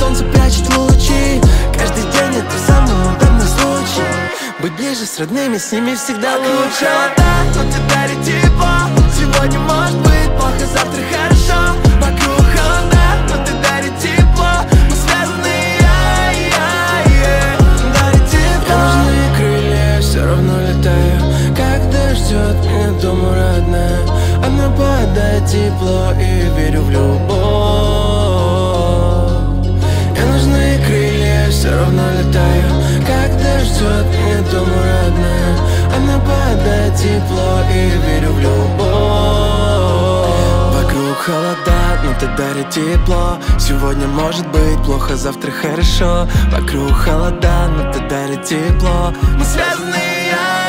солнце прячет лучи. Каждый день это самый удобный случай быть ближе с родными, с ними всегда лучше. Холода, но ты дарит тепло. Сегодня может быть плохо, завтра хорошо. Вокруг холода, но ты дарит тепло. Мы связаны, дарит тепло. Мне нужны крылья, все равно летаю. Когда ждет меня дома родная, она подает тепло и верю в любовь. Мне нужны крылья, все равно летаю. Когда ждет меня дома родная, она подает тепло и верю в любовь. Вокруг холода, но ты дарит тепло. Сегодня может быть плохо, завтра хорошо. Вокруг холода, но ты дарит тепло. Мы связаны,